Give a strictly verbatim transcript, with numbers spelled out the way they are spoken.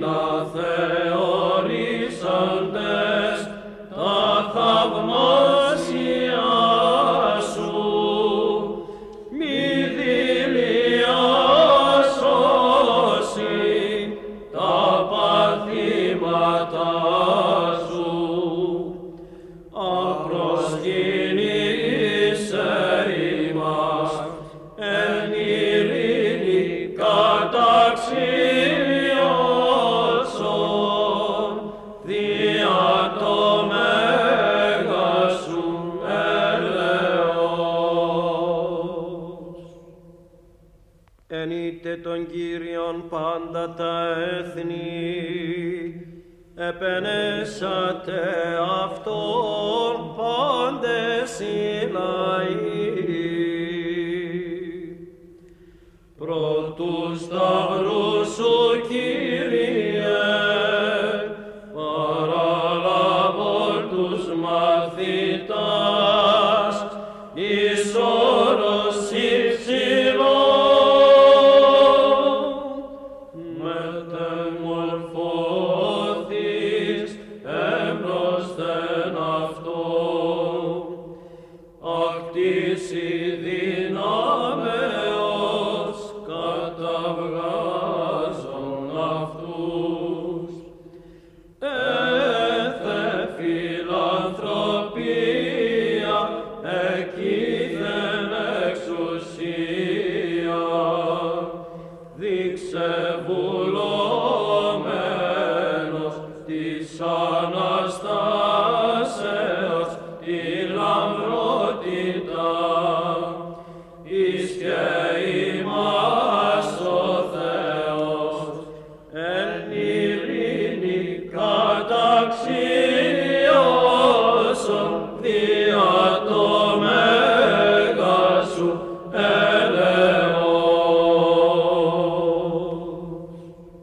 Ενείτε τον Κύριον πάντα τα έθνη, επενέσατε Αυτόν πάντες οι λαοί. Προ τους σταυρούς σου, Κύριε, παραλάβω τους μαθητάς, εις όρος υψηλός, μετεμορφώθης εμπρόσθεν αυτόν, ακτήσει δυνάμεως καταβγάζων αυτούς. Έθε φιλανθρωπία, εκείθεν εξουσία, δείξε βουλωμένος της